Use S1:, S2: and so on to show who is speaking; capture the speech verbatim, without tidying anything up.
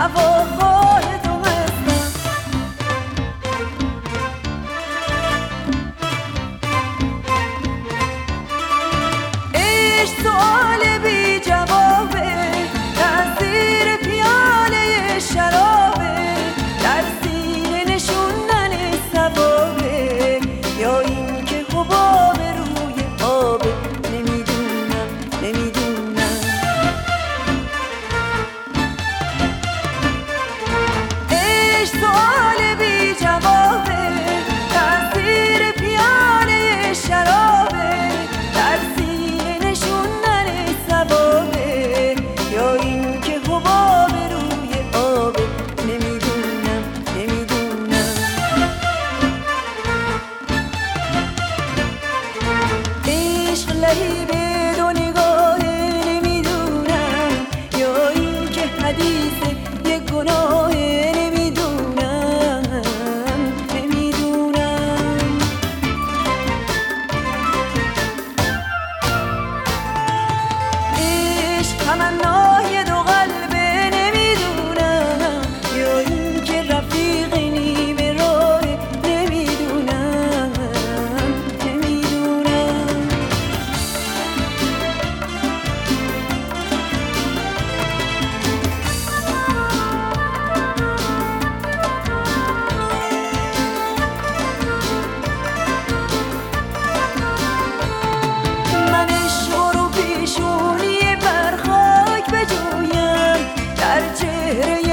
S1: هواخواه تو هستم. عشق سؤال بی جوابه، تأثیر پیاله شرابه، در سینه نشوندن ثوابه یا این که حباب روی آبه. نمیدونم نمیدونم عشق سؤال بی جوابه، تأثیر پیاله شرابه، در سینه نشوندن ثوابه یا این که حباب روی آبه. نمیدونم نمیدونم عشق لهیب دو نگاهه، نمیدونم یا این که حدیث یک گناه. نمیدونم نمیدونم عشق تمنای دو قلبه، نمیدونم یا این که رفیق نیمه راه. نمیدونم نمیدونم من عشق رو پیشونی بر خاک بجویم، در چهره